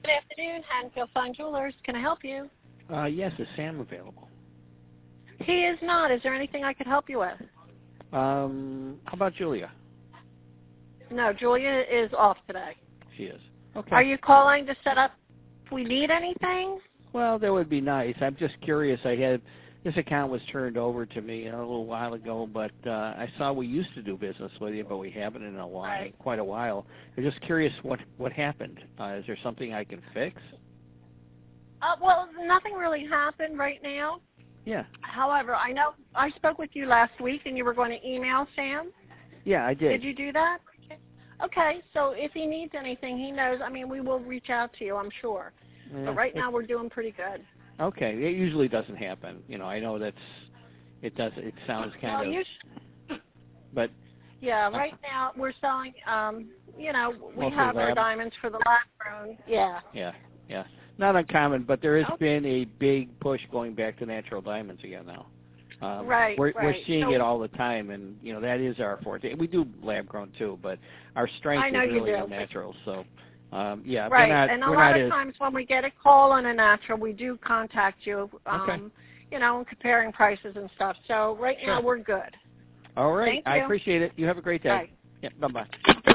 Good afternoon, Haddonfield Fine Jewelers. Can I help you? Yes, is Sam available? He is not. Is there anything I could help you with? How about Julia? No, Julia is off today. She is. Okay. Are you calling to set up if we need anything? Well, that would be nice. I'm just curious. This account was turned over to me a little while ago, but I saw we used to do business with you, but we haven't in a while, Right. quite a while. I'm just curious what happened. Is there something I can fix? Well, nothing really happened right now. Yeah. However, I know I spoke with you last week, and you were going to email Sam. Yeah, I did. Did you do that? Okay, so if he needs anything, he knows. I mean, we will reach out to you, I'm sure. Yeah, But right now, we're doing pretty good. Okay. It usually doesn't happen. I know it sounds kind of. But. Yeah, right now we're selling. We Mostly have our lab. diamonds for the lab grown. Yeah. Yeah. Not uncommon, but there has been a big push going back to natural diamonds again now. Right. We're seeing it all the time, and that is our forte. We do lab grown too, but our strength is really in naturals. So, yeah. Right. We're not, and a we're lot not of times when we get a call on a natural, we do contact you. Okay. Comparing prices and stuff. So right now we're good. All right. Thank you. I appreciate it. You have a great day. Bye. Yeah. Bye-bye.